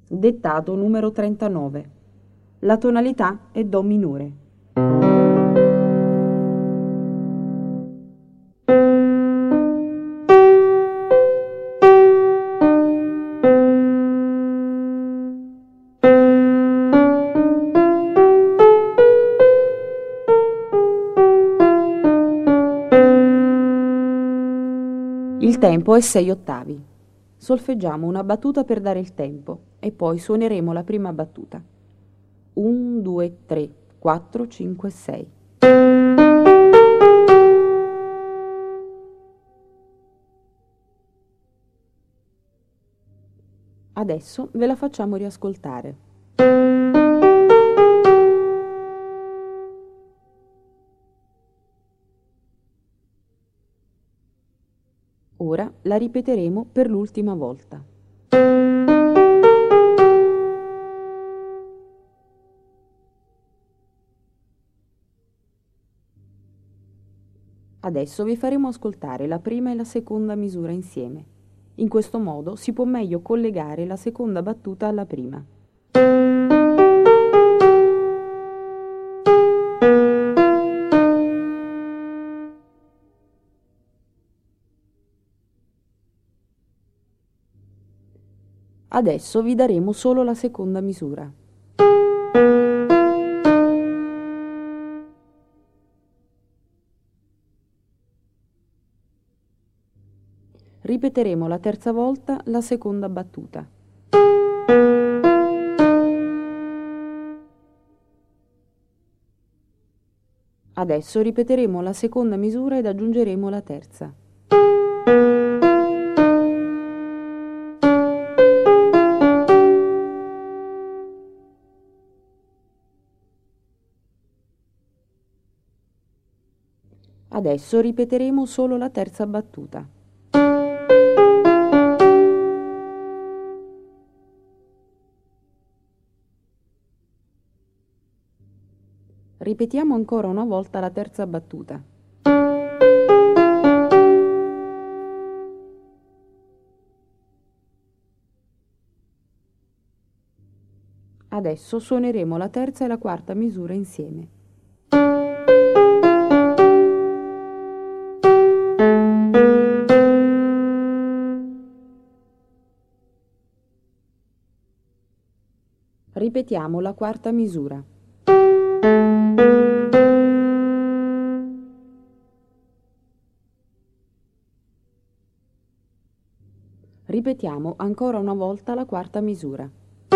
Dettato numero 39. La tonalità è Do minore. Il tempo è 6 ottavi. Solfeggiamo una battuta per dare il tempo e poi suoneremo la prima battuta. 1, 2, 3, 4, 5, 6. Adesso ve la facciamo riascoltare. Ora la ripeteremo per l'ultima volta. Adesso vi faremo ascoltare la prima e la seconda misura insieme. In questo modo si può meglio collegare la seconda battuta alla prima. Adesso vi daremo solo la seconda misura. Ripeteremo la terza volta la seconda battuta. Adesso ripeteremo la seconda misura ed aggiungeremo la terza. Adesso ripeteremo solo la terza battuta. Ripetiamo ancora una volta la terza battuta. Adesso suoneremo la terza e la quarta misura insieme. Ripetiamo la quarta misura. Ripetiamo ancora una volta la quarta misura.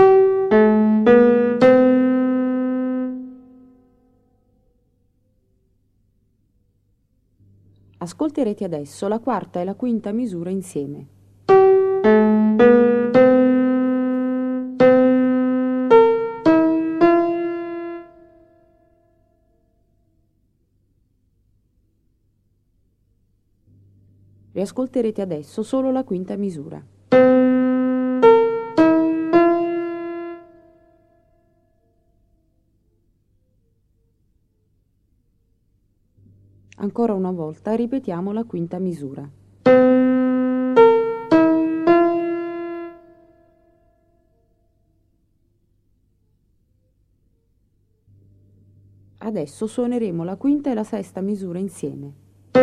Ascolterete adesso la quarta e la quinta misura insieme. Riascolterete adesso solo la quinta misura. Ancora una volta ripetiamo la quinta misura. Adesso suoneremo la quinta e la sesta misura insieme.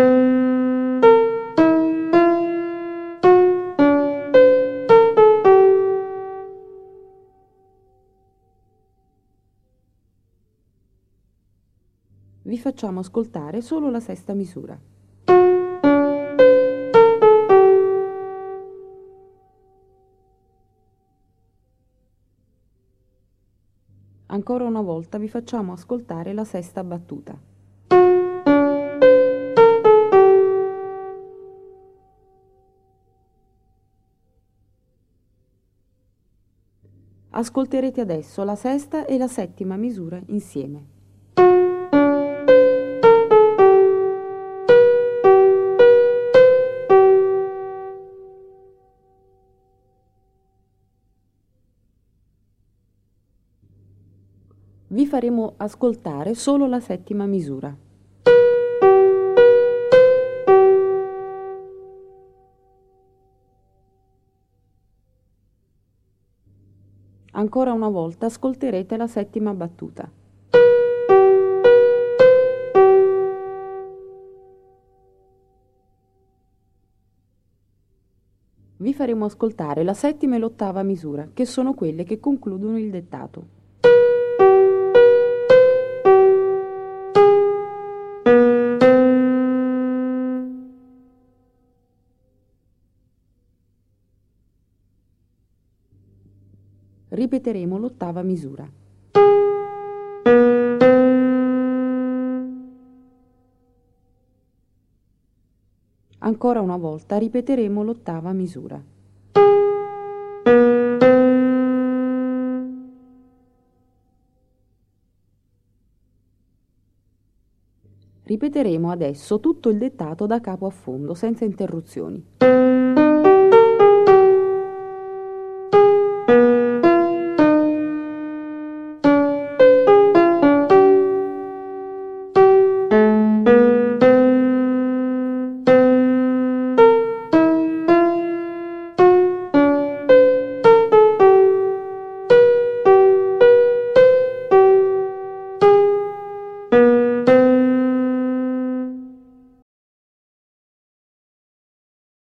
Vi facciamo ascoltare solo la sesta misura. Ancora una volta vi facciamo ascoltare la sesta battuta. Ascolterete adesso la sesta e la settima misura insieme. Vi faremo ascoltare solo la settima misura. Ancora una volta ascolterete la settima battuta. Vi faremo ascoltare la settima e l'ottava misura, che sono quelle che concludono il dettato. Ripeteremo l'ottava misura. Ancora una volta ripeteremo l'ottava misura. Ripeteremo adesso tutto il dettato da capo a fondo, senza interruzioni.